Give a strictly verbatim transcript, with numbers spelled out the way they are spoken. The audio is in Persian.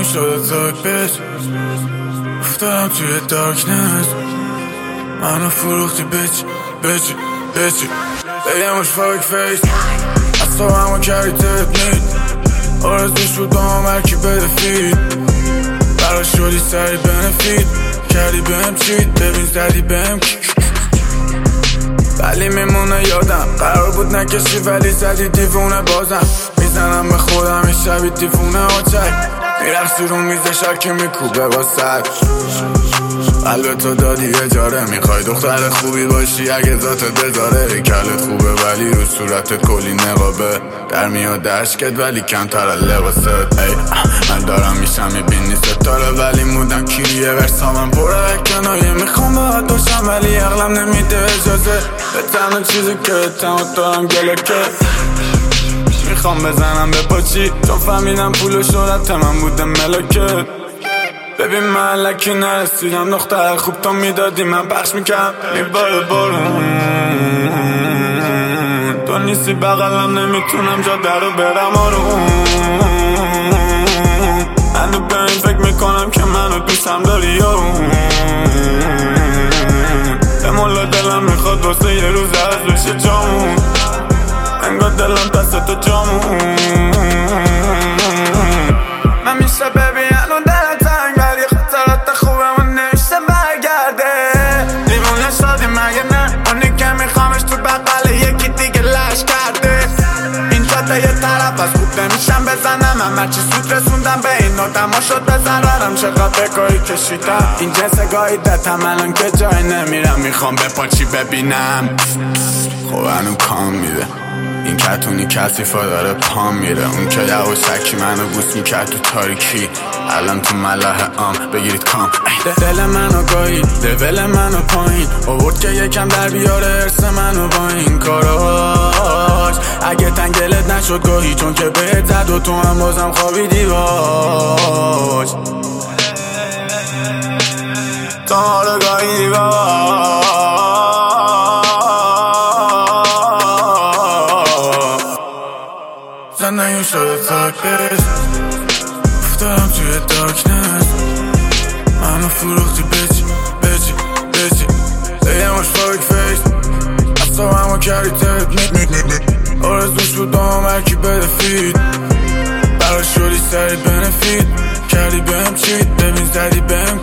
شده تاک بیچ افتادم توی دارکنس منو فروختی بیچ بیچ بیچ بگمش فاک فیس از تو همو کردی تکنیک آرزوش بود با هم هرکی بده فید برا شدی سری بنفید کردی بهم چید ببین زدی بهم ولی میمونه یادم قرار بود نکشی ولی زدی دیوونه بازم میزنم به خودم این شبی دیوونه آچک میرخصی رو میزه شکی میکوبه با سر قلب تو دادی اجاره میخوای دختر خوبی باشی اگه ذاتت بذاره کلت خوبه ولی رو صورتت کلی نقابه در میاد عشقت ولی کمتر از لباست ای من دارم میشم میبینی ستاره ولی مودم کیریه ورسامم پره کنایه میخوام باید باشم ولی عقلم نمیده اجازه به تنها چیزی که تنها دارم گلکه میخوام بزنم به پاچی چون فهمیدم پول و شهرت من بوده ملکت ببین من لکی نرسیدم دختر خوب تو میدادی من پخش میکرم میباره بارون تو نیستی بغلم نمیتونم جا درو برم آروم من به این فکر میکنم که منو دوستم داری یارون به مولا دلم میخواد واسه یه روز از بشه جامون انگار دلم دست تو جامون من میشه ببین الان دلم تنگ ولی خاطرات خوبمون نمیشه برگرده دیوونه شدی مگه نه اونی که میخوامش تو بقل یکی دیگه لش کرده این جاده یه طرف از خوب نمیشم بزنم من هرچی سود رسوندم به این نوتما شد بزن رارم چقدر بگاهی کشیدم این جنس گاهی دتم الان که جای نمیرم میخوام به پاچی ببینم خب هنو کام میده این کتونی کسیفا داره پام میره اون که یواشکی منو بوس میکرد تو تاریکی الان تو ملاح عام بگیرید کام دل منو گاهی لول منو پایین آورد که یکم در بیاره ارس منو با این کاراش اگه تنگلت نشد گاهی چون که بهت زد و تو هم بازم خوابیدی باش تو ما رو گاهی باش زندگیم شده تاک بیچ افتادم توی دارکنس منو فروختی بیچ بیچ بیچ بگمش فاک فیس از تو همو کردی تکنیک آرزوش بود با هم هرکی بده فید برا شدی سری بنفید کردی بهم چید ببین زدی بهم